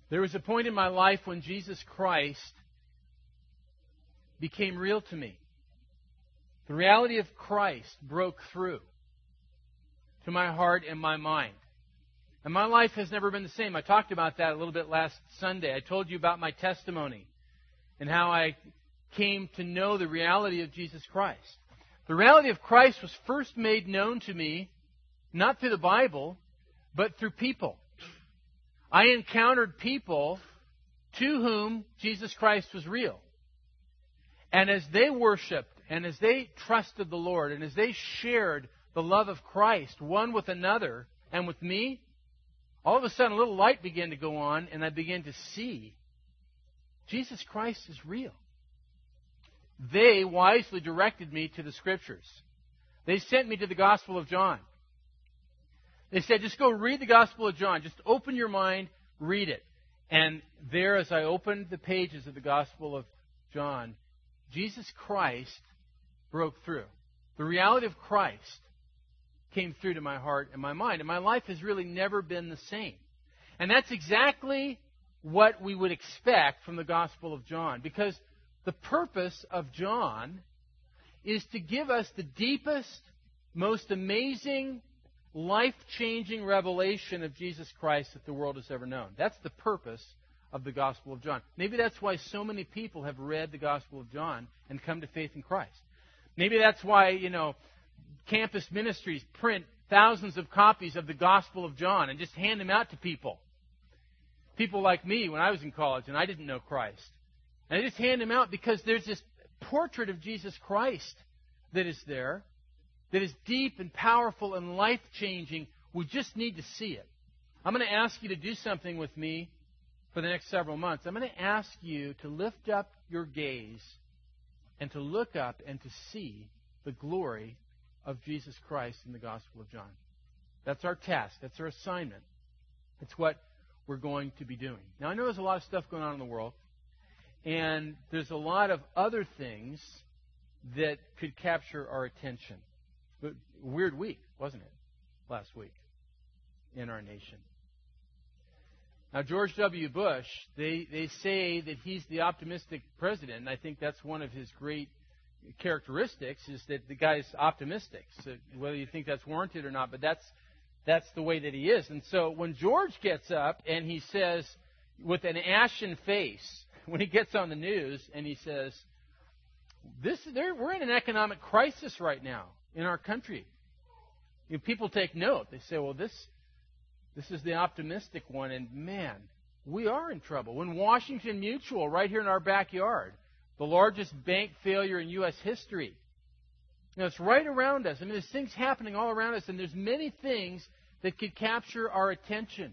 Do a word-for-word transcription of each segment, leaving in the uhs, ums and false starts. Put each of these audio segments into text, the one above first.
There was a point in my life when Jesus Christ became real to me. The reality of Christ broke through to my heart and my mind. And my life has never been the same. I talked about that a little bit last Sunday. I told you about my testimony and how I came to know the reality of Jesus Christ. The reality of Christ was first made known to me, not through the Bible, but through people. I encountered people to whom Jesus Christ was real. And as they worshiped, and as they trusted the Lord, and as they shared the love of Christ one with another and with me, all of a sudden a little light began to go on, and I began to see Jesus Christ is real. They wisely directed me to the Scriptures. They sent me to the Gospel of John. They said, just go read the Gospel of John. Just open your mind, read it. And there, as I opened the pages of the Gospel of John, Jesus Christ broke through. The reality of Christ came through to my heart and my mind. And my life has really never been the same. And that's exactly what we would expect from the Gospel of John. Because the purpose of John is to give us the deepest, most amazing, life-changing revelation of Jesus Christ that the world has ever known. That's the purpose of the Gospel of John. Maybe that's why so many people have read the Gospel of John and come to faith in Christ. Maybe that's why, you know, campus ministries print thousands of copies of the Gospel of John and just hand them out to people. People like me when I was in college and I didn't know Christ. And I just hand them out because there's this portrait of Jesus Christ that is there, that is deep and powerful and life-changing. We just need to see it. I'm going to ask you to do something with me for the next several months. I'm going to ask you to lift up your gaze and to look up and to see the glory of Jesus Christ in the Gospel of John. That's our task. That's our assignment. It's what we're going to be doing. Now, I know there's a lot of stuff going on in the world, and there's a lot of other things that could capture our attention. But weird week, wasn't it, last week in our nation? Now, George W. Bush, they, they say that he's the optimistic president, and I think that's one of his great characteristics, is that the guy's optimistic. So whether you think that's warranted or not, but that's that's the way that he is. And so when George gets up and he says, with an ashen face, when he gets on the news and he says, "This we're in an economic crisis right now in our country," you know, people take note. They say, "Well, this this is the optimistic one," and man, we are in trouble. When Washington Mutual, right here in our backyard, the largest bank failure in U S history. You know, it's right around us. I mean, there's things happening all around us, and there's many things that could capture our attention.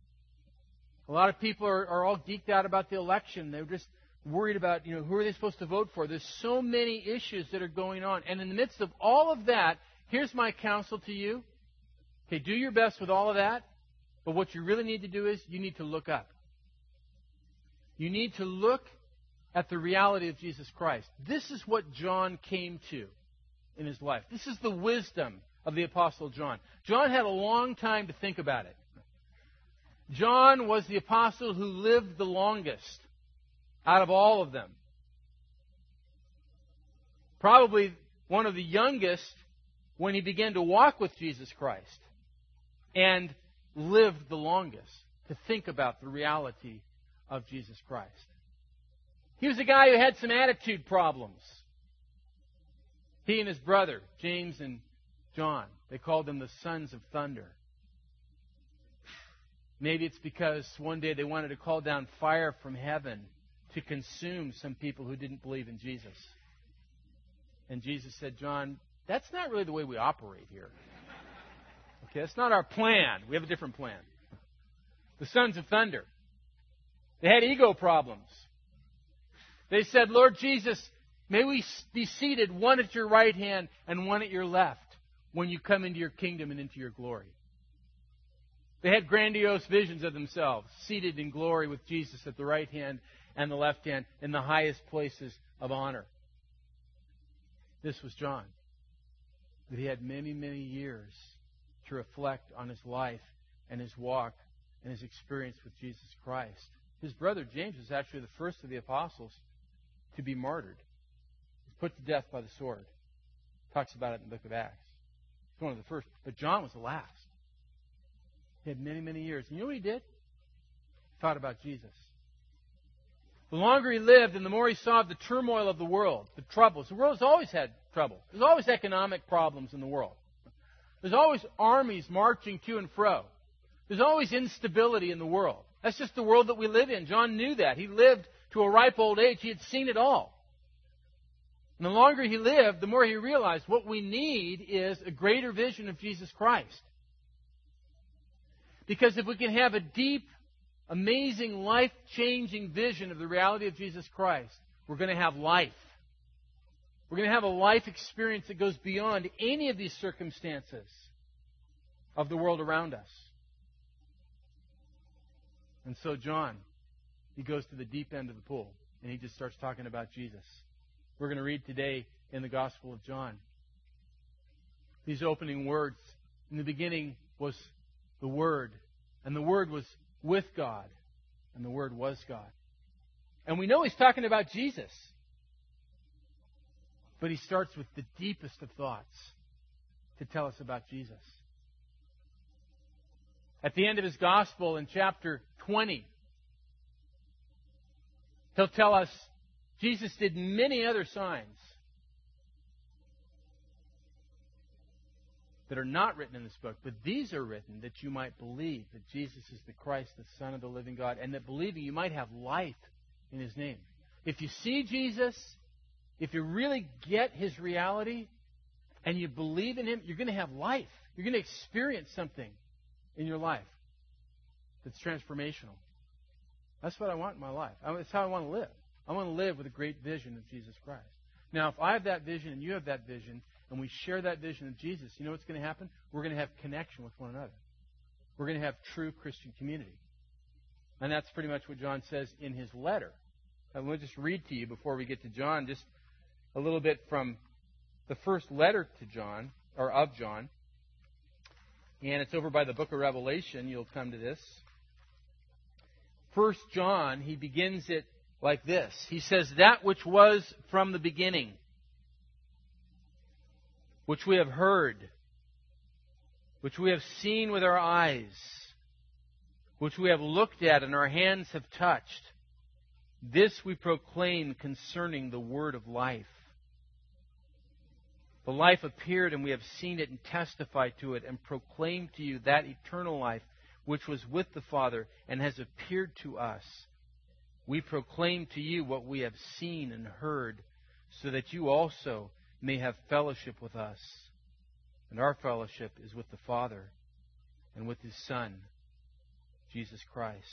A lot of people are, are all geeked out about the election. They're just worried about, you know, who are they supposed to vote for? There's so many issues that are going on. And in the midst of all of that, here's my counsel to you. Okay, do your best with all of that. But what you really need to do is you need to look up. You need to look at the reality of Jesus Christ. This is what John came to in his life. This is the wisdom of the Apostle John. John had a long time to think about it. John was the apostle who lived the longest out of all of them. Probably one of the youngest when he began to walk with Jesus Christ, and lived the longest to think about the reality of Jesus Christ. He was a guy who had some attitude problems. He and his brother, James and John, they called them the sons of thunder. Maybe it's because one day they wanted to call down fire from heaven to consume some people who didn't believe in Jesus. And Jesus said, "John, that's not really the way we operate here. Okay, that's not our plan. We have a different plan." The sons of thunder. They had ego problems. They said, "Lord Jesus, may we be seated one at your right hand and one at your left when you come into your kingdom and into your glory." They had grandiose visions of themselves, seated in glory with Jesus at the right hand and the left hand in the highest places of honor. This was John. But he had many, many years to reflect on his life and his walk and his experience with Jesus Christ. His brother James was actually the first of the apostles to be martyred. He was put to death by the sword. Talks about it in the book of Acts. He's one of the first. But John was the last. He had many, many years. And you know what he did? He thought about Jesus. The longer he lived and the more he saw of the turmoil of the world, the troubles. The world has always had trouble. There's always economic problems in the world. There's always armies marching to and fro. There's always instability in the world. That's just the world that we live in. John knew that. He lived to a ripe old age. He had seen it all. And the longer he lived, the more he realized what we need is a greater vision of Jesus Christ. Because if we can have a deep, amazing, life-changing vision of the reality of Jesus Christ, we're going to have life. We're going to have a life experience that goes beyond any of these circumstances of the world around us. And so John, he goes to the deep end of the pool, and he just starts talking about Jesus. We're going to read today in the Gospel of John. These opening words, in the beginning was the Word, and the Word was with God, and the Word was God. And we know he's talking about Jesus. But he starts with the deepest of thoughts to tell us about Jesus. At the end of his Gospel in chapter twenty, he'll tell us Jesus did many other signs that are not written in this book, but these are written that you might believe that Jesus is the Christ, the Son of the living God, and that believing you might have life in his name. If you see Jesus, if you really get his reality and you believe in him, you're going to have life. You're going to experience something in your life that's transformational. That's what I want in my life. That's how I want to live. I want to live with a great vision of Jesus Christ. Now, if I have that vision and you have that vision, and we share that vision of Jesus, you know what's going to happen? We're going to have connection with one another. We're going to have true Christian community. And that's pretty much what John says in his letter. I'm going to just read to you before we get to John, just a little bit from the first letter to John, or of John. And it's over by the book of Revelation. You'll come to this. First John, he begins it like this. He says, that which was from the beginning, which we have heard, which we have seen with our eyes, which we have looked at and our hands have touched, this we proclaim concerning the word of life. The life appeared, and we have seen it and testified to it and proclaimed to you that eternal life which was with the Father and has appeared to us. We proclaim to you what we have seen and heard, so that you also may have fellowship with us. And our fellowship is with the Father and with his Son, Jesus Christ.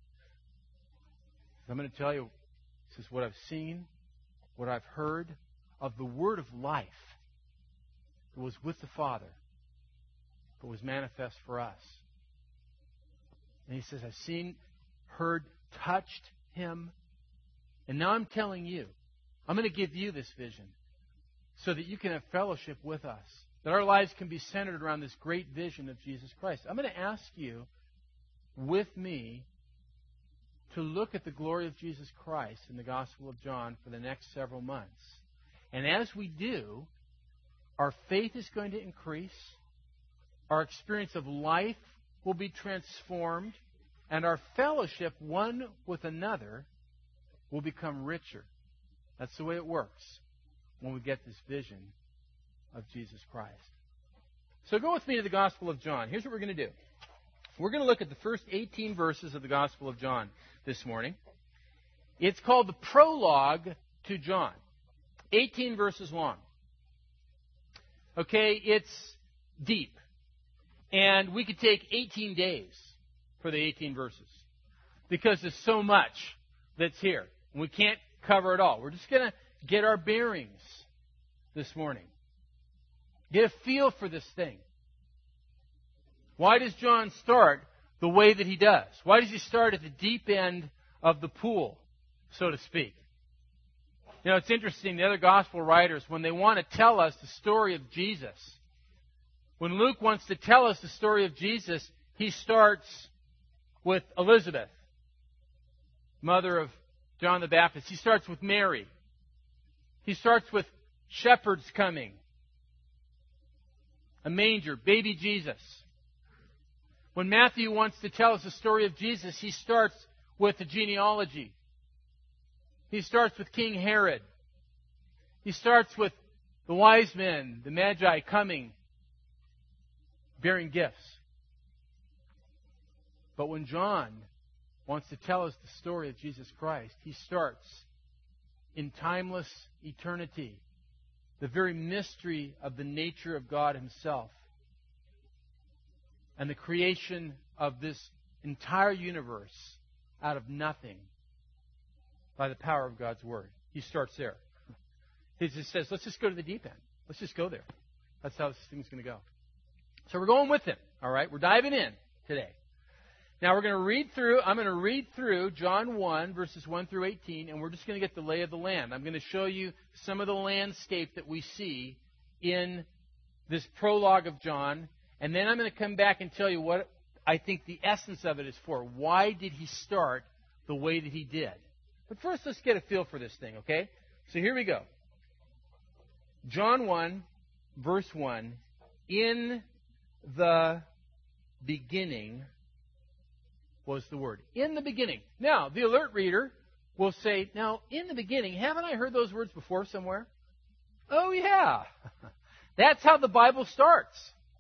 I'm going to tell you, this is what I've seen, what I've heard of the word of life that was with the Father, but was manifest for us. And he says, I've seen, heard, touched him. And now I'm telling you, I'm going to give you this vision so that you can have fellowship with us, that our lives can be centered around this great vision of Jesus Christ. I'm going to ask you, with me, to look at the glory of Jesus Christ in the Gospel of John for the next several months. And as we do, our faith is going to increase, our experience of life will be transformed, and our fellowship one with another will become richer. That's the way it works when we get this vision of Jesus Christ. So go with me to the Gospel of John. Here's what we're going to do. We're going to look at the first eighteen verses of the Gospel of John this morning. It's called the prologue to John. eighteen verses long. Okay, it's deep. And we could take eighteen days for the eighteen verses, because there's so much that's here. And we can't cover it all. We're just going to get our bearings this morning. Get a feel for this thing. Why does John start the way that he does? Why does he start at the deep end of the pool, so to speak? You know, it's interesting, the other gospel writers, when they want to tell us the story of Jesus, when Luke wants to tell us the story of Jesus, he starts with Elizabeth. mother of John the Baptist. He starts with Mary. He starts with shepherds coming. A manger, baby Jesus. When Matthew wants to tell us the story of Jesus, he starts with the genealogy. He starts with King Herod. He starts with the wise men, the Magi coming, bearing gifts. But when John wants to tell us the story of Jesus Christ, he starts in timeless eternity, the very mystery of the nature of God Himself, and the creation of this entire universe out of nothing by the power of God's Word. He starts there. He just says, let's just go to the deep end. Let's just go there. That's how this thing's going to go. So we're going with him, all right? We're diving in today. Now we're going to read through, I'm going to read through John one, verses one through eighteen, and we're just going to get the lay of the land. I'm going to show you some of the landscape that we see in this prologue of John, and then I'm going to come back and tell you what I think the essence of it is for. Why did he start the way that he did? But first, let's get a feel for this thing, okay? So here we go. John one, verse one, in the beginning was the Word. In the beginning. Now, the alert reader will say, now, in the beginning, haven't I heard those words before somewhere? Oh, yeah. That's how the Bible starts.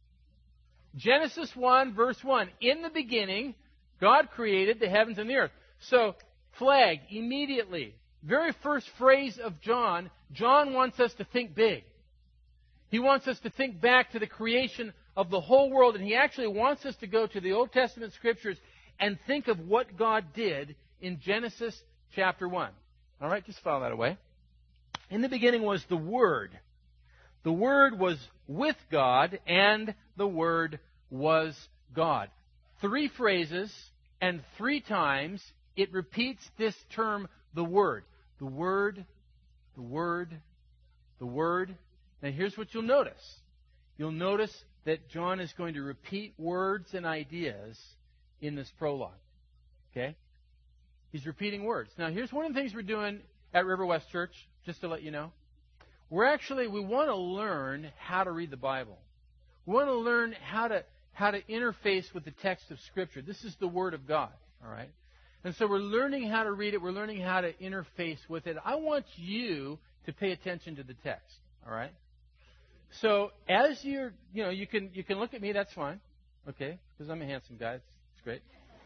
Genesis one, verse one. In the beginning, God created the heavens and the earth. So, flag, immediately. Very first phrase of John, John wants us to think big. He wants us to think back to the creation of the whole world, and he actually wants us to go to the Old Testament Scriptures and think of what God did in Genesis chapter one. All right, just file that away. In the beginning was the Word. The Word was with God, and the Word was God. Three phrases, and three times it repeats this term, the Word. The Word, the Word, the Word. Now here's what you'll notice. You'll notice that John is going to repeat words and ideas in this prologue. Okay? He's repeating words. Now here's one of the things we're doing at River West Church, just to let you know. We're actually, we want to learn how to read the Bible. We want to learn how to how to interface with the text of Scripture. This is the Word of God. All right? And so we're learning how to read it. We're learning how to interface with it. I want you to pay attention to the text. All right? So as you're, you know, you can you can look at me. That's fine. Okay? Because I'm a handsome guy. It's, it's great.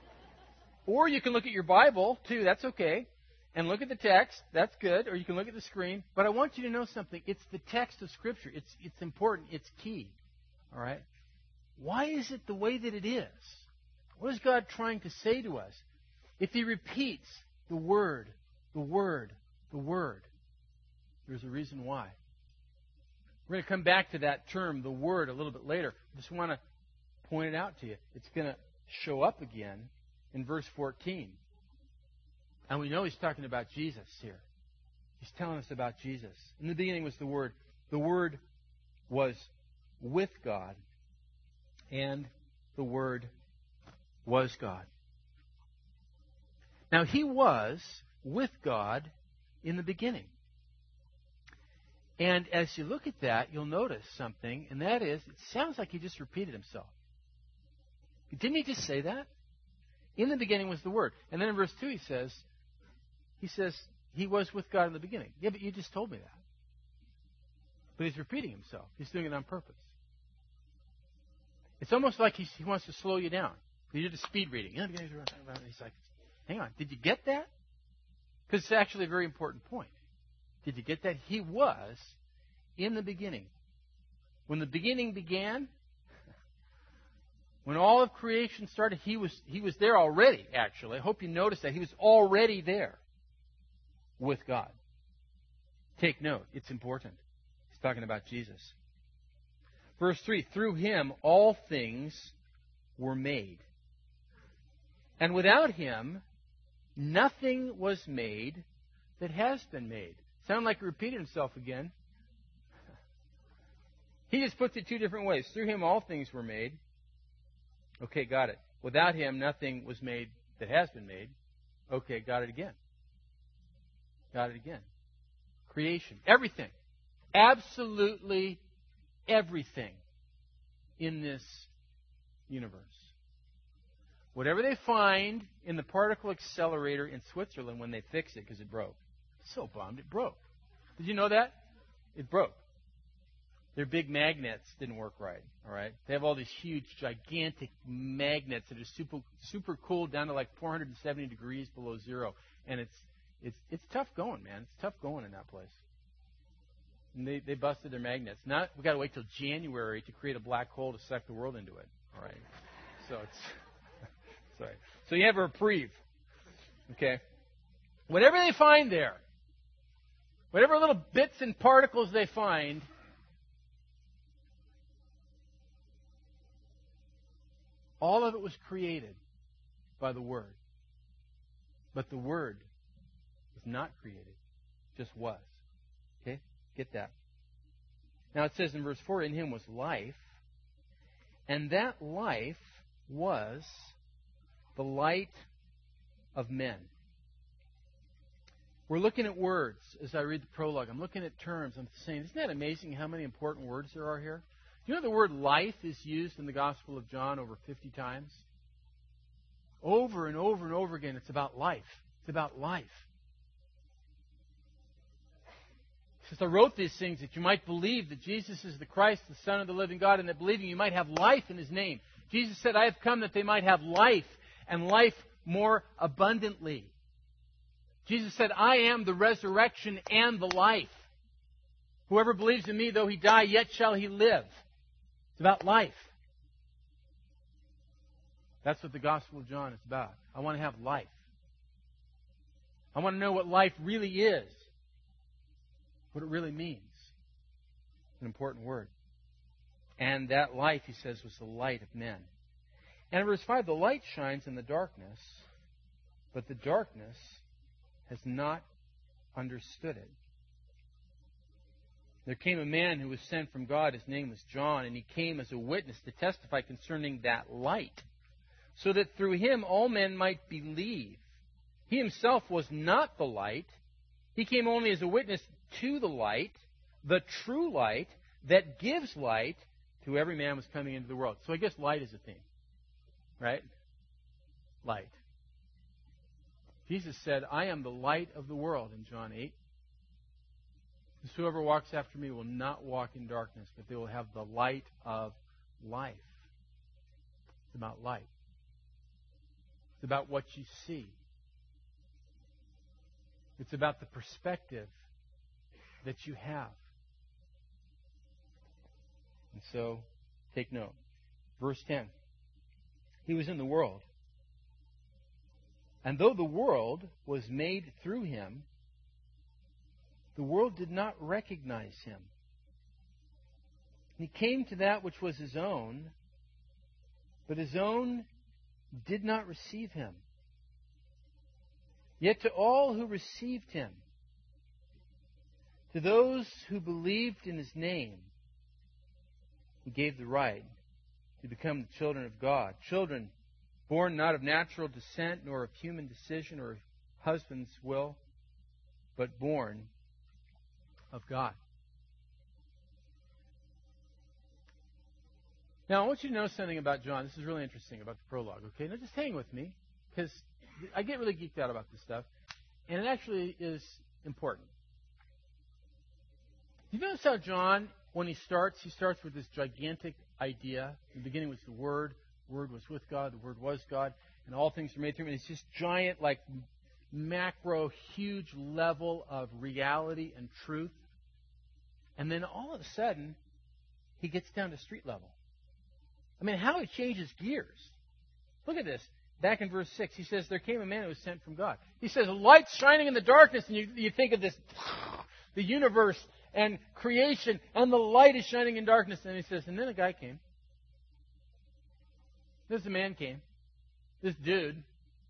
Or you can look at your Bible, too. That's okay. And look at the text. That's good. Or you can look at the screen. But I want you to know something. It's the text of Scripture. It's it's important. It's key. All right? Why is it the way that it is? What is God trying to say to us? If He repeats the Word, the Word, the Word, there's a reason why. We're going to come back to that term, the Word, a little bit later. I just want to point it out to you. It's going to show up again in verse fourteen. And we know He's talking about Jesus here. He's telling us about Jesus. In the beginning was the Word. The Word was with God, and the Word was God. Now, He was with God in the beginning. And as you look at that, you'll notice something, and that is, it sounds like He just repeated Himself. Didn't He just say that? In the beginning was the Word. And then in verse two He says, He says, He was with God in the beginning. Yeah, but you just told me that. But He's repeating Himself. He's doing it on purpose. It's almost like he's, He wants to slow you down. You're just speed reading. He's like, hang on, did you get that? Because it's actually a very important point. Did you get that? He was in the beginning. When the beginning began, when all of creation started, He was He was there already, actually. I hope you noticed that. He was already there with God. Take note. It's important. He's talking about Jesus. Verse three, through Him all things were made. And without Him, nothing was made that has been made. Sound like he repeated himself again. He just puts it two different ways. Through Him all things were made. Okay, got it. Without Him, nothing was made that has been made. Okay, got it again. Got it again. Creation. Everything. Absolutely everything in this universe. Whatever they find in the particle accelerator in Switzerland when they fix it because it broke. So bummed it broke. Did you know that? It broke. Their big magnets didn't work right. All right, they have all these huge, gigantic magnets that are super, super cooled down to like four hundred seventy degrees below zero, and it's it's it's tough going, man. It's tough going in that place. And they they busted their magnets. Now we got to wait till January to create a black hole to suck the world into it. All right, so it's sorry. So you have a reprieve. Okay, whatever they find there, whatever little bits and particles they find. All of it was created by the Word. But the Word was not created, just was. Okay? Get that. Now it says in verse four, in Him was life, and that life was the light of men. We're looking at words as I read the prologue. I'm looking at terms. I'm saying, isn't that amazing how many important words there are here? You know the word life is used in the Gospel of John over fifty times? Over and over and over again, it's about life. It's about life. He says, I wrote these things that you might believe that Jesus is the Christ, the Son of the living God, and that believing you might have life in His name. Jesus said, I have come that they might have life, and life more abundantly. Jesus said, I am the resurrection and the life. Whoever believes in me, though he die, yet shall he live. It's about life. That's what the Gospel of John is about. I want to have life. I want to know what life really is. What it really means. An important word. And that life, he says, was the light of men. And in verse five, the light shines in the darkness, but the darkness has not understood it. There came a man who was sent from God. His name was John, and he came as a witness to testify concerning that light, so that through him all men might believe. He himself was not the light. He came only as a witness to the light, the true light that gives light to every man who was coming into the world. So I guess light is a theme, right? Light. Jesus said, I am the light of the world in John eight. Whoever walks after me will not walk in darkness, but they will have the light of life. It's about light. It's about what you see. It's about the perspective that you have. And so, take note. Verse ten. He was in the world. And though the world was made through Him, the world did not recognize Him. He came to that which was His own, but His own did not receive Him. Yet to all who received Him, to those who believed in His name, He gave the right to become the children of God. Children born not of natural descent, nor of human decision or of husband's will, but born of God. Now, I want you to know something about John. This is really interesting about the prologue, okay? Now, just hang with me, because I get really geeked out about this stuff, and it actually is important. You notice how John, when he starts, he starts with this gigantic idea. In the beginning was the Word. The Word was with God. The Word was God. And all things were made through Him. And it's this giant, like, macro, huge level of reality and truth. And then all of a sudden, he gets down to street level. I mean, how it changes gears. Look at this. Back in verse six, he says, there came a man who was sent from God. He says, a light's shining in the darkness. And you, you think of this, the universe and creation, and the light is shining in darkness. And he says, and then a guy came. This man came. This dude.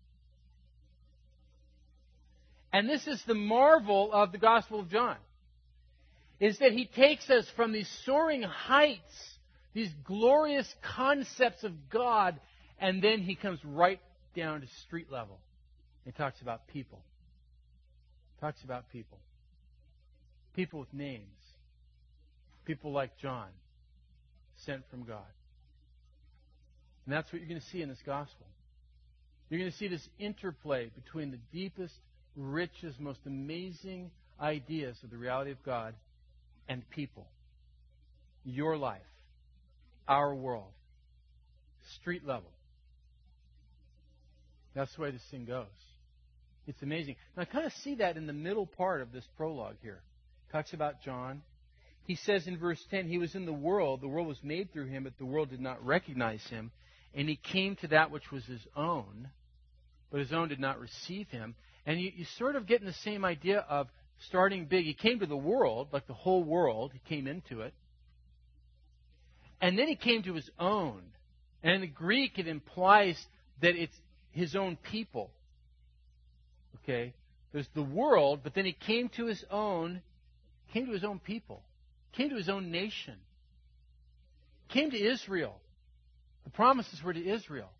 And this is the marvel of the Gospel of John, is that he takes us from these soaring heights, these glorious concepts of God, and then he comes right down to street level. He talks about people. He talks about people. People with names. People like John, sent from God. And that's what you're going to see in this gospel. You're going to see this interplay between the deepest, richest, most amazing ideas of the reality of God and people. Your life, our world, street level. That's the way this thing goes. It's amazing. And I kind of see that in the middle part of this prologue here. It talks about John. He says in verse ten, he was in the world. The world was made through him, but the world did not recognize him. And he came to that which was his own, but his own did not receive him. And you, you sort of get in the same idea of starting big. He came to the world, like the whole world. He came into it. And then he came to his own. And in the Greek, it implies that it's his own people. Okay? There's the world, but then he came to his own, came to his own people, came to his own nation, came to Israel. The promises were to Israel.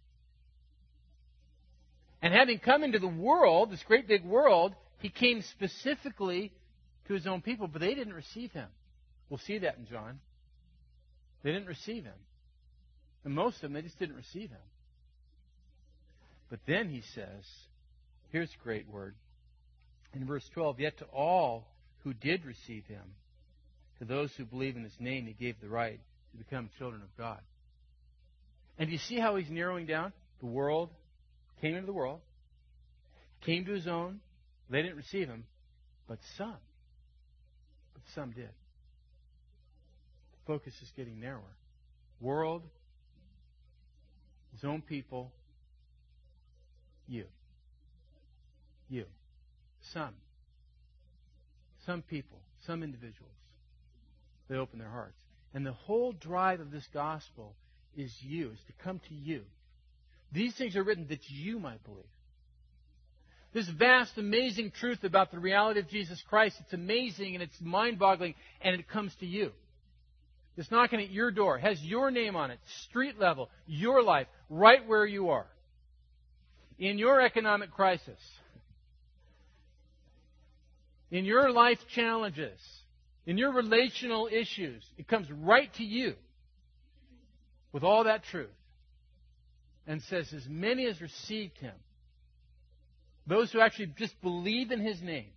And having come into the world, this great big world, he came specifically to his own people, but they didn't receive him. We'll see that in John. They didn't receive him. And most of them, they just didn't receive him. But then he says, here's a great word. In verse twelve, yet to all who did receive him, to those who believe in his name, he gave the right to become children of God. And do you see how he's narrowing down? The world came into the world, came to his own. They didn't receive him, but some. But some did. The focus is getting narrower. World, his own people, you. You. Some. Some people, some individuals. They open their hearts. And the whole drive of this gospel is you, is to come to you. These things are written that you might believe. This vast, amazing truth about the reality of Jesus Christ, it's amazing and it's mind-boggling, and it comes to you. It's knocking at your door. It has your name on it, street level, your life, right where you are. In your economic crisis, in your life challenges, in your relational issues, it comes right to you with all that truth and says, as many as received him, those who actually just believe in his name,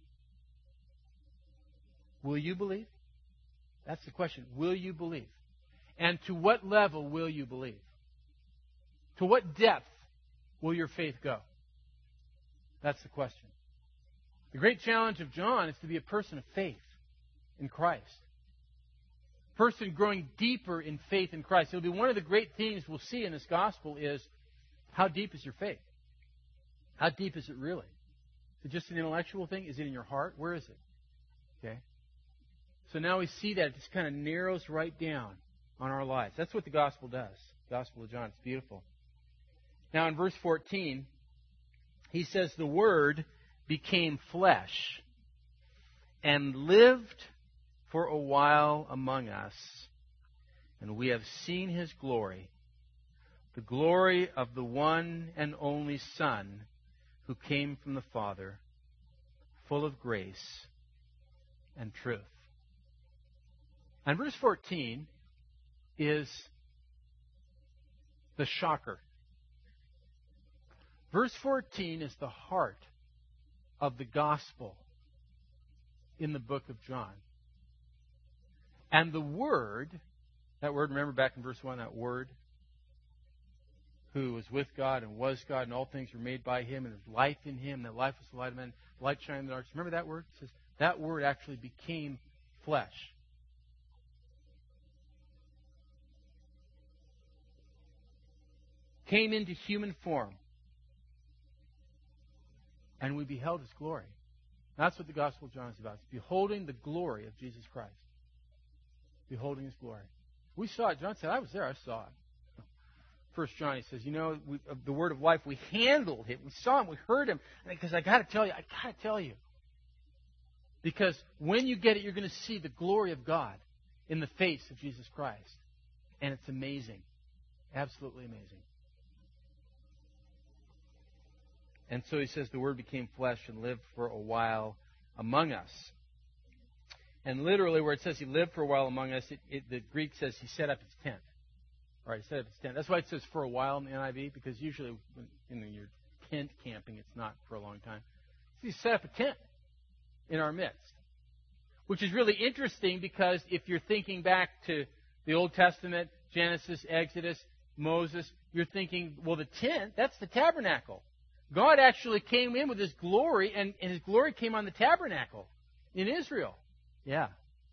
will you believe? That's the question. Will you believe? And to what level will you believe? To what depth will your faith go? That's the question. The great challenge of John is to be a person of faith in Christ. A person growing deeper in faith in Christ. It'll be one of the great themes we'll see in this gospel is, how deep is your faith? How deep is it really? Is it just an intellectual thing? Is it in your heart? Where is it? Okay. So now we see that it just kind of narrows right down on our lives. That's what the gospel does. The Gospel of John. It's beautiful. Now in verse fourteen, he says, the Word became flesh and lived for a while among us, and we have seen his glory, the glory of the one and only Son who came from the Father, full of grace and truth. And verse fourteen is the shocker. Verse fourteen is the heart of the gospel in the book of John. And the Word, that word, remember back in verse one, that Word, who was with God and was God, and all things were made by him, and there's life in him, that life was the light of men, light shining in the darkness. Remember that word? It says that Word actually became flesh. Came into human form. And we beheld his glory. That's what the Gospel of John is about. It's beholding the glory of Jesus Christ. Beholding his glory. We saw it. John said, I was there. I saw it. First John, he says, you know, we, of the word of life, we handled it. We saw him. We heard him. Because I got to tell you, I got to tell you. Because when you get it, you're going to see the glory of God in the face of Jesus Christ. And it's amazing. Absolutely amazing. And so he says the Word became flesh and lived for a while among us. And literally where it says he lived for a while among us, it, it, the Greek says he set up his tent. All right, he set up his tent. That's why it says for a while in the N I V, because usually when you know, you're tent camping, it's not for a long time. So he set up a tent in our midst. Which is really interesting because if you're thinking back to the Old Testament, Genesis, Exodus, Moses, you're thinking, well, the tent, that's the tabernacle. God actually came in with His glory, and, and His glory came on the tabernacle in Israel. Yeah.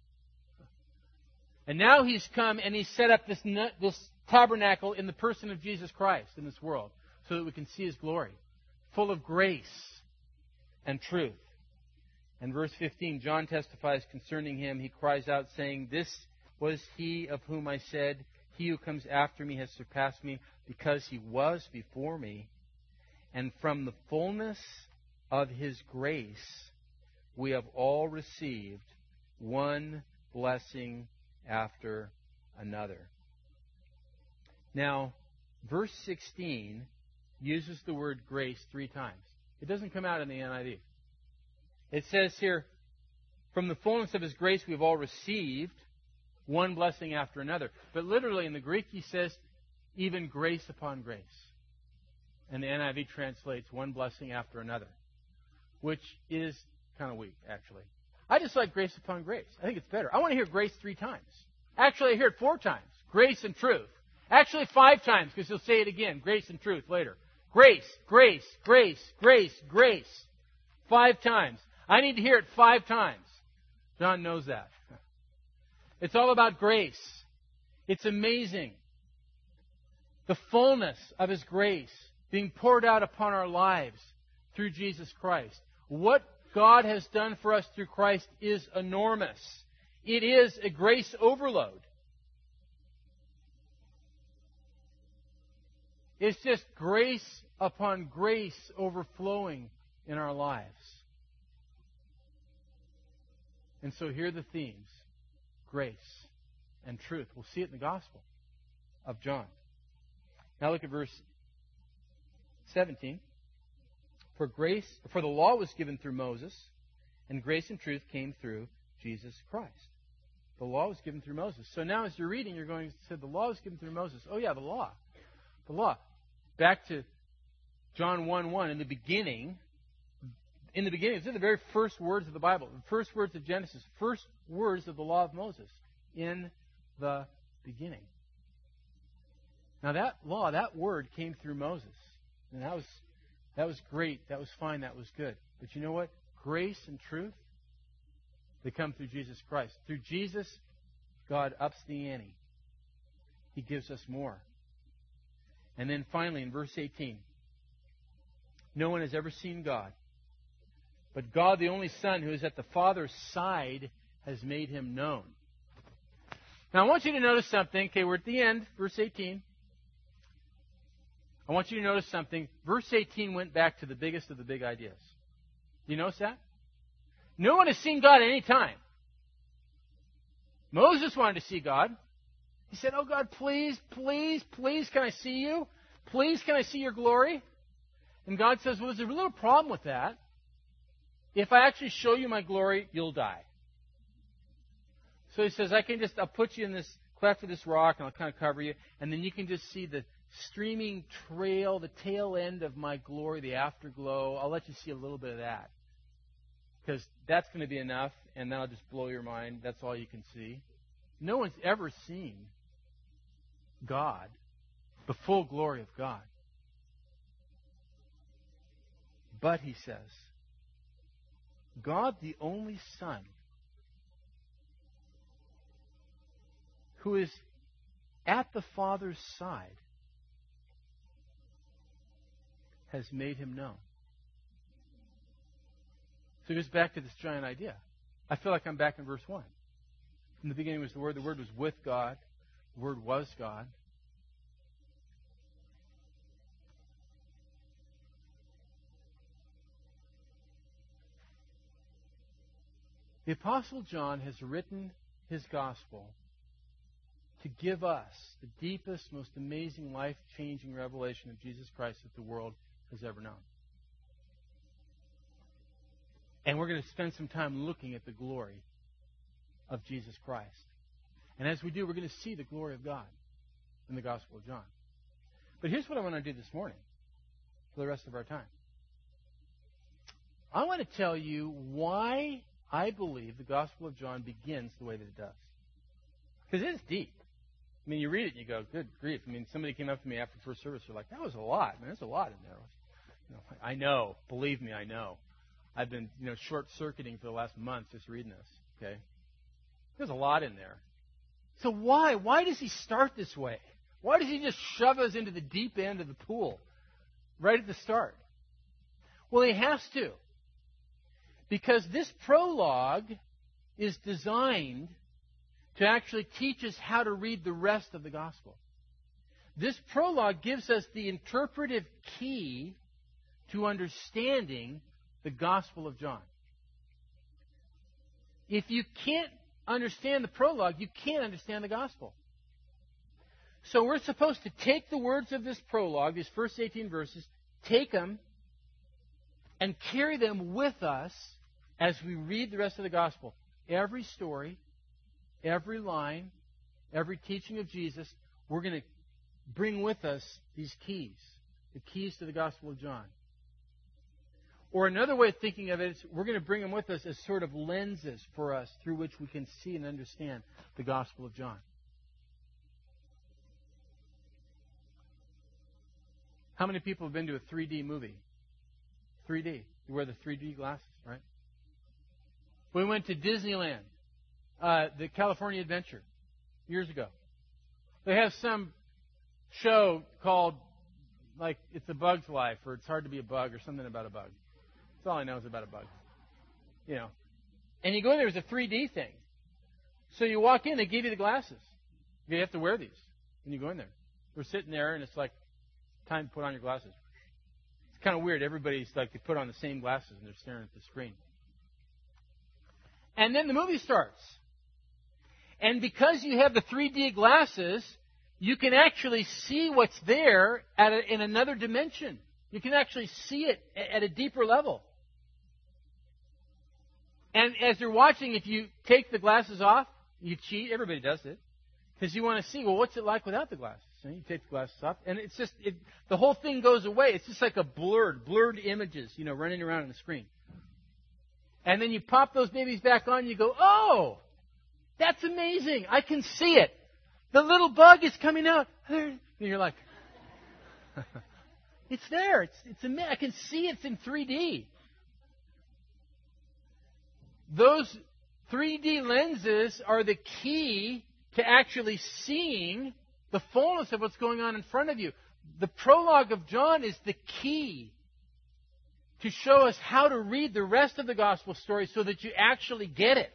And now He's come and He's set up this, this tabernacle in the person of Jesus Christ in this world so that we can see His glory, full of grace and truth. And verse fifteen, John testifies concerning Him. He cries out, saying, "This was He of whom I said, He who comes after me has surpassed me, because He was before me. And from the fullness of His grace we have all received one blessing after another." Now, verse sixteen uses the word grace three times. It doesn't come out in the N I V. It says here, from the fullness of His grace we have all received one blessing after another. But literally in the Greek he says, even grace upon grace. And the N I V translates one blessing after another, which is kind of weak, actually. I just like grace upon grace. I think it's better. I want to hear grace three times. Actually, I hear it four times. Grace and truth. Actually, five times, because he'll say it again. Grace and truth later. Grace, grace, grace, grace, grace. Five times. I need to hear it five times. John knows that. It's all about grace. It's amazing. The fullness of His grace being poured out upon our lives through Jesus Christ. What God has done for us through Christ is enormous. It is a grace overload. It's just grace upon grace overflowing in our lives. And so here are the themes. Grace and truth. We'll see it in the Gospel of John. Now look at verse seventeen. For grace, for the law was given through Moses, and grace and truth came through Jesus Christ. The law was given through Moses. So now as you're reading, you're going to say, the law was given through Moses. Oh yeah, the law. The law. Back to John one one. In the beginning, in the beginning, it's in the very first words of the Bible, the first words of Genesis, first words of the law of Moses. In the beginning. Now that law, that word came through Moses. And that was that was great. That was fine. That was good. But you know what? Grace and truth, they come through Jesus Christ. Through Jesus, God ups the ante. He gives us more. And then finally, in verse eighteen, no one has ever seen God, but God, the only Son, who is at the Father's side, has made Him known. Now, I want you to notice something. Okay, we're at the end, verse eighteen. I want you to notice something. Verse eighteen went back to the biggest of the big ideas. Do you notice that? No one has seen God at any time. Moses wanted to see God. He said, "Oh God, please, please, please, can I see you? Please, can I see your glory?" And God says, well, there's a little problem with that. If I actually show you my glory, you'll die. So He says, I can just, I'll put you in this cleft of this rock and I'll kind of cover you. And then you can just see the streaming trail, the tail end of my glory, the afterglow. I'll let you see a little bit of that. Because that's going to be enough, and then I'll just blow your mind. That's all you can see. No one's ever seen God, the full glory of God. But, He says, God, the only Son, who is at the Father's side, has made Him known. So it goes back to this giant idea. I feel like I'm back in verse one. In the beginning was the Word. The Word was with God. The Word was God. The Apostle John has written his gospel to give us the deepest, most amazing, life-changing revelation of Jesus Christ that the world has ever known. And we're going to spend some time looking at the glory of Jesus Christ. And as we do, we're going to see the glory of God in the Gospel of John. But here's what I want to do this morning for the rest of our time. I want to tell you why I believe the Gospel of John begins the way that it does. Because it is deep. I mean, you read it and you go, good grief. I mean, somebody came up to me after first service. They're like, that was a lot. Man, there's a lot in there. You know, I know. Believe me, I know. I've been, you know, short-circuiting for the last month just reading this. Okay? There's a lot in there. So why? Why does he start this way? Why does he just shove us into the deep end of the pool right at the start? Well, he has to. Because this prologue is designed to actually teach us how to read the rest of the gospel. This prologue gives us the interpretive key to understanding the Gospel of John. If you can't understand the prologue, you can't understand the gospel. So we're supposed to take the words of this prologue, these first eighteen verses, take them and carry them with us as we read the rest of the gospel. Every story, every line, every teaching of Jesus, we're going to bring with us these keys, the keys to the Gospel of John. Or another way of thinking of it is we're going to bring them with us as sort of lenses for us through which we can see and understand the Gospel of John. How many people have been to a three D movie? three D. You wear the three D glasses, right? We went to Disneyland, uh, the California Adventure, years ago. They have some show called, like, It's a Bug's Life, or It's Hard to Be a Bug, or something about a bug. That's all I know is about a bug. You know. And you go in there, there's a three D thing. So you walk in, they give you the glasses. You have to wear these when you go in there. We're sitting there, and it's like, time to put on your glasses. It's kind of weird. Everybody's like, they put on the same glasses, and they're staring at the screen. And then the movie starts. And because you have the three D glasses, you can actually see what's there at a, in another dimension. You can actually see it at a deeper level. And as you're watching, if you take the glasses off, you cheat. Everybody does it. Because you want to see, well, what's it like without the glasses? And you take the glasses off, and it's just, it, the whole thing goes away. It's just like a blurred, blurred images, you know, running around on the screen. And then you pop those babies back on, and you go, oh, that's amazing. I can see it. The little bug is coming out. And you're like, it's there. It's, it's amazing. I can see it's in three D. Those three D lenses are the key to actually seeing the fullness of what's going on in front of you. The prologue of John is the key to show us how to read the rest of the gospel story so that you actually get it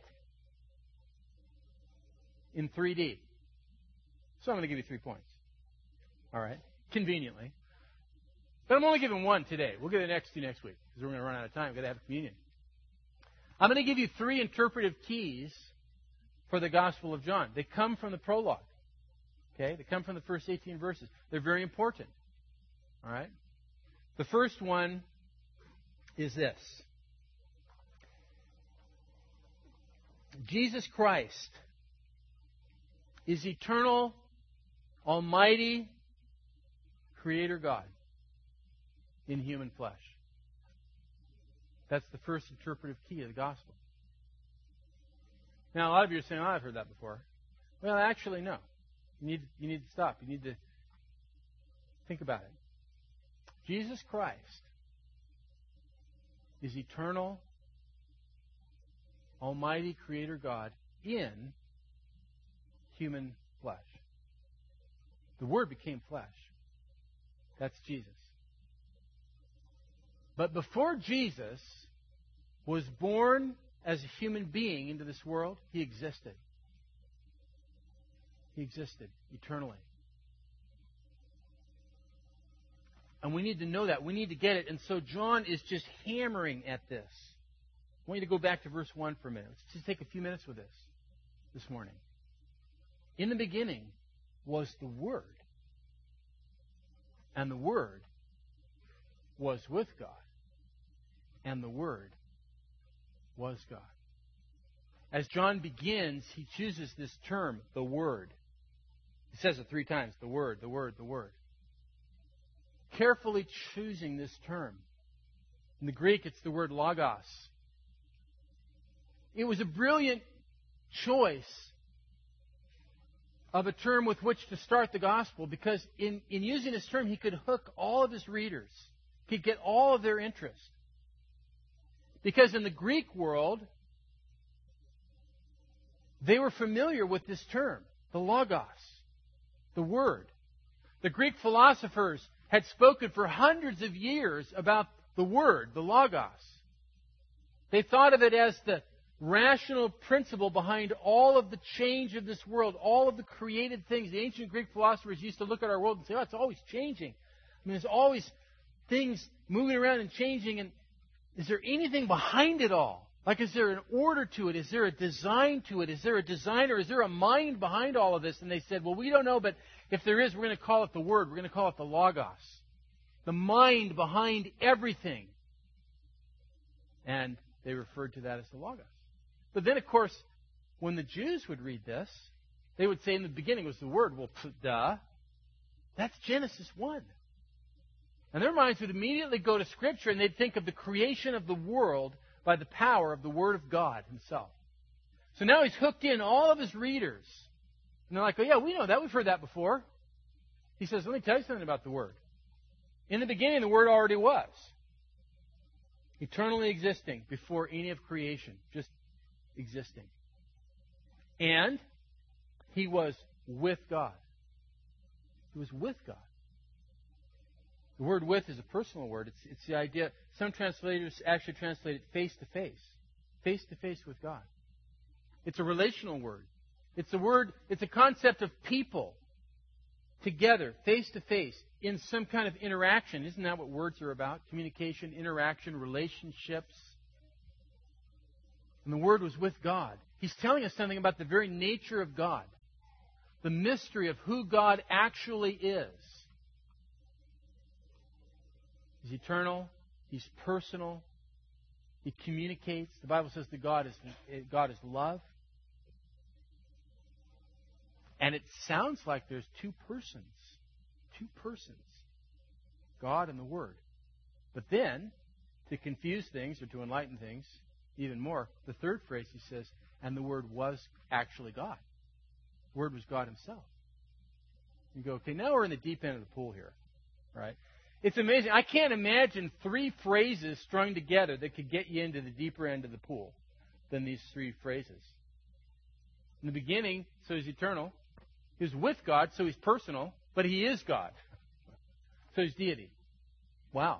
in three D. So I'm going to give you three points. All right? Conveniently. But I'm only giving one today. We'll get the next two next week because we're going to run out of time. We've got to have communion. I'm going to give you three interpretive keys for the Gospel of John. They come from the prologue. Okay? They come from the first eighteen verses. They're very important. All right? The first one is this. Jesus Christ is eternal, almighty, Creator God in human flesh. That's the first interpretive key of the gospel. Now, a lot of you are saying, oh, I've heard that before. Well, actually, no. You need, you need to stop. You need to think about it. Jesus Christ is eternal, almighty Creator God in human flesh. The Word became flesh. That's Jesus. But before Jesus was born as a human being into this world, He existed. He existed eternally. And we need to know that. We need to get it. And so John is just hammering at this. I want you to go back to verse one for a minute. Let's just take a few minutes with this this morning. In the beginning was the Word. And the Word was with God. And the Word was God. As John begins, he chooses this term, the Word. He says it three times, the Word, the Word, the Word. Carefully choosing this term. In the Greek, it's the word logos. It was a brilliant choice of a term with which to start the gospel, because in, in using this term, he could hook all of his readers. He could get all of their interest. Because in the Greek world, they were familiar with this term, the logos, the Word. The Greek philosophers had spoken for hundreds of years about the Word, the logos. They thought of it as the rational principle behind all of the change of this world, all of the created things. The ancient Greek philosophers used to look at our world and say, oh, it's always changing. I mean, there's always things moving around and changing. And is there anything behind it all? Like, is there an order to it? Is there a design to it? Is there a designer? Is there a mind behind all of this? And they said, well, we don't know, but if there is, we're going to call it the Word. We're going to call it the logos. The mind behind everything. And they referred to that as the logos. But then, of course, when the Jews would read this, they would say in the beginning was the Word. Well, duh. That's Genesis one. And their minds would immediately go to Scripture, and they'd think of the creation of the world by the power of the Word of God Himself. So now He's hooked in all of His readers. And they're like, oh, yeah, we know that. We've heard that before. He says, let me tell you something about the Word. In the beginning, the Word already was. Eternally existing before any of creation. Just existing. And He was with God. He was with God. The word with is a personal word. It's, it's the idea, some translators actually translate it face to face. Face to face with God. It's a relational word. It's a word, it's a concept of people together, face to face, in some kind of interaction. Isn't that what words are about? Communication, interaction, relationships. And the Word was with God. He's telling us something about the very nature of God. The mystery of who God actually is. He's eternal. He's personal. He communicates. The Bible says that God is, God is love. And it sounds like there's two persons. Two persons. God and the Word. But then, to confuse things or to enlighten things even more, the third phrase he says, and the Word was actually God. The Word was God Himself. You go, okay, now we're in the deep end of the pool here. Right? It's amazing. I can't imagine three phrases strung together that could get you into the deeper end of the pool than these three phrases. In the beginning, so He's eternal. He was with God, so He's personal. But He is God. So He's deity. Wow.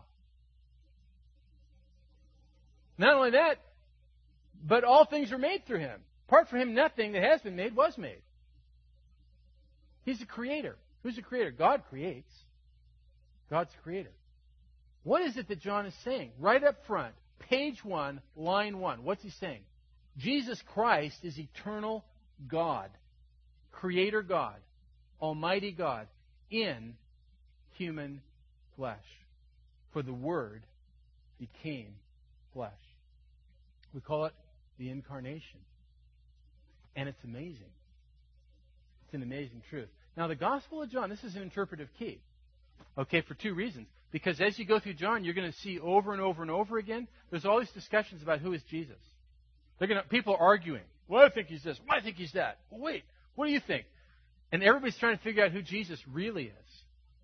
Not only that, but all things were made through Him. Apart from Him, nothing that has been made was made. He's the creator. Who's the creator? God creates. God's the creator. What is it that John is saying? Right up front, page one, line one. What's he saying? Jesus Christ is eternal God. Creator God. Almighty God. In human flesh. For the Word became flesh. We call it the incarnation. And it's amazing. It's an amazing truth. Now, the Gospel of John, this is an interpretive key. Okay, for two reasons. Because as you go through John, you're going to see over and over and over again, there's all these discussions about who is Jesus. They're going to, people are arguing. Well, I think He's this. Well, I think He's that. Well, wait, what do you think? And everybody's trying to figure out who Jesus really is.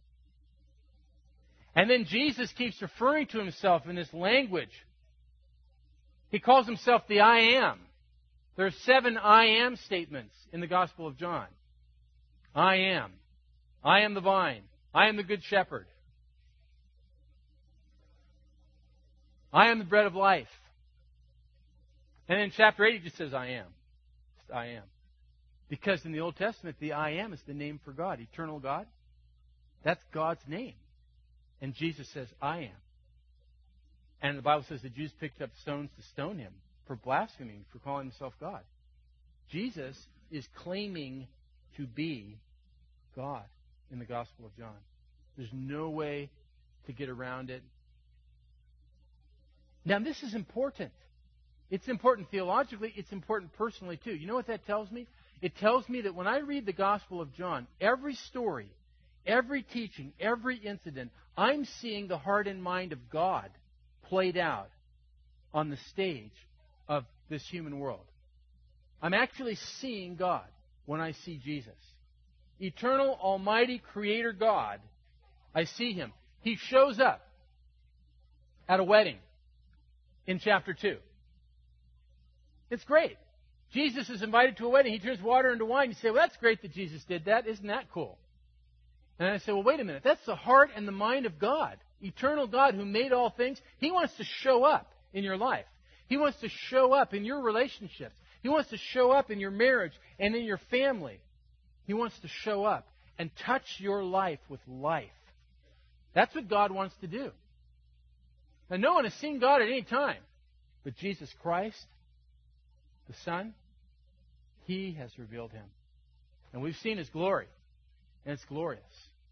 And then Jesus keeps referring to Himself in this language. He calls Himself the I Am. There are seven I Am statements in the Gospel of John. I am. I am the vine. I am the good shepherd. I am the bread of life. And in chapter eight, He just says, I am. Just, I am. Because in the Old Testament, the I am is the name for God, eternal God. That's God's name. And Jesus says, I am. And the Bible says the Jews picked up stones to stone Him for blaspheming, for calling Himself God. Jesus is claiming to be God in the Gospel of John. There's no way to get around it. Now, this is important It's important theologically. It's important personally, too. You know what that tells me? It tells me that when I read the Gospel of John, every story, every teaching, every incident, I'm seeing the heart and mind of God played out on the stage of this human world. I'm actually seeing God when I see Jesus. Eternal, almighty, creator God. I see him. He shows up at a wedding in chapter two. It's great. Jesus is invited to a wedding. He turns water into wine. You say, well, that's great that Jesus did that. Isn't that cool? And I say, well, wait a minute. That's the heart and the mind of God. Eternal God who made all things. He wants to show up in your life. He wants to show up in your relationships. He wants to show up in your marriage and in your family. He wants to show up and touch your life with life. That's what God wants to do. Now, no one has seen God at any time. But Jesus Christ, the Son, He has revealed Him. And we've seen His glory. And it's glorious.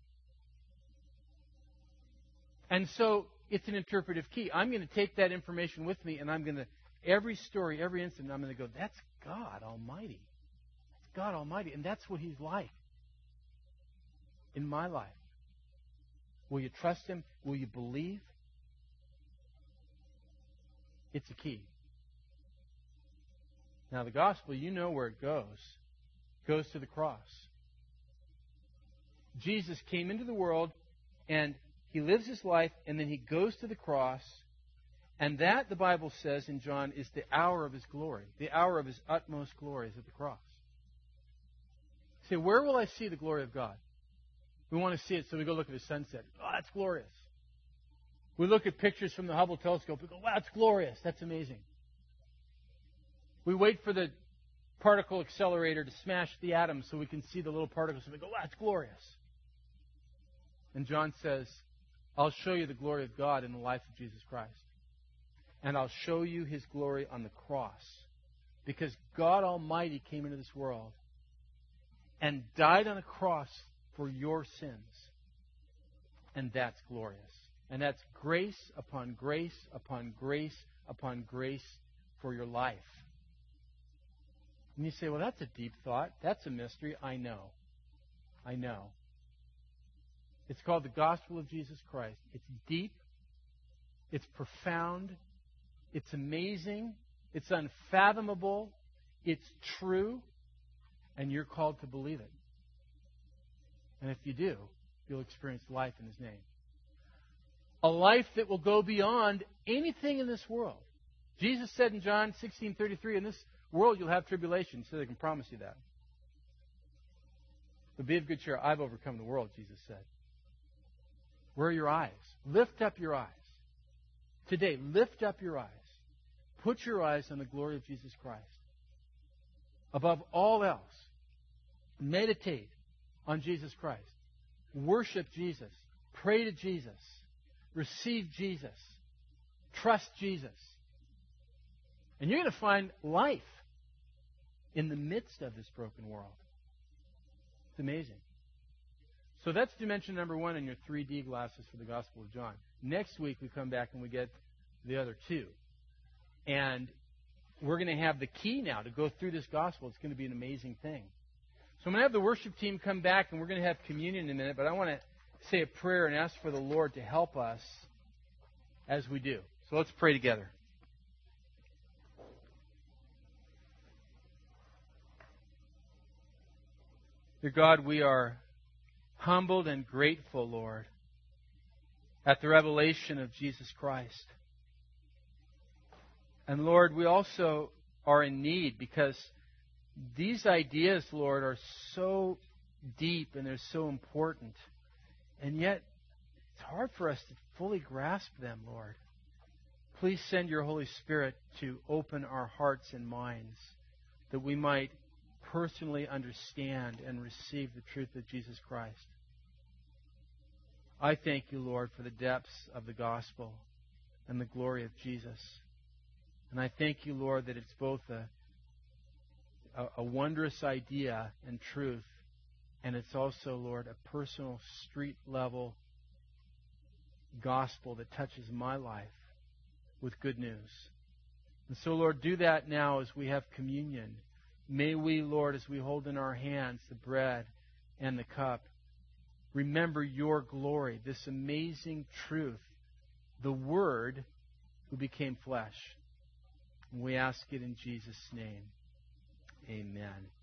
And so, it's an interpretive key. I'm going to take that information with me, and I'm going to, every story, every incident, I'm going to go, that's God Almighty. That's God Almighty. And that's what He's like in my life. Will you trust Him? Will you believe? It's a key. Now, the gospel, you know where it goes. It goes to the cross. Jesus came into the world, and He lives His life, and then He goes to the cross. And that, the Bible says in John, is the hour of His glory. The hour of His utmost glory is at the cross. You say, where will I see the glory of God? We want to see it, so we go look at the sunset. Oh, that's glorious. We look at pictures from the Hubble telescope. We go, wow, that's glorious. That's amazing. We wait for the particle accelerator to smash the atoms so we can see the little particles. And we go, wow, that's glorious. And John says, I'll show you the glory of God in the life of Jesus Christ. And I'll show you His glory on the cross. Because God Almighty came into this world and died on a cross for your sins. And that's glorious. And that's grace upon grace upon grace upon grace for your life. And you say, well, that's a deep thought. That's a mystery. I know. I know. It's called the gospel of Jesus Christ. It's deep. It's profound. It's amazing. It's unfathomable. It's true. And you're called to believe it. And if you do, you'll experience life in His name. A life that will go beyond anything in this world. Jesus said in John sixteen thirty-three, in this world you'll have tribulation, so they can promise you that. But be of good cheer, I've overcome the world, Jesus said. Where are your eyes? Lift up your eyes. Today, lift up your eyes. Put your eyes on the glory of Jesus Christ. Above all else, meditate on Jesus Christ. Worship Jesus. Pray to Jesus. Receive Jesus. Trust Jesus. And you're going to find life in the midst of this broken world. It's amazing. So that's dimension number one in your three D glasses for the Gospel of John. Next week we come back and we get the other two. And we're going to have the key now to go through this Gospel. It's going to be an amazing thing. So I'm going to have the worship team come back and we're going to have communion in a minute. But I want to say a prayer and ask for the Lord to help us as we do. So let's pray together. Dear God, we are humbled and grateful, Lord, at the revelation of Jesus Christ. And Lord, we also are in need because these ideas, Lord, are so deep and they're so important. And yet, it's hard for us to fully grasp them, Lord. Please send your Holy Spirit to open our hearts and minds that we might personally understand and receive the truth of Jesus Christ. I thank you, Lord, for the depths of the gospel and the glory of Jesus. And I thank you, Lord, that it's both a, a, a wondrous idea and truth, and it's also, Lord, a personal street-level gospel that touches my life with good news. And so, Lord, do that now as we have communion. May we, Lord, as we hold in our hands the bread and the cup, remember your glory, this amazing truth, the Word who became flesh. And we ask it in Jesus' name. Amen.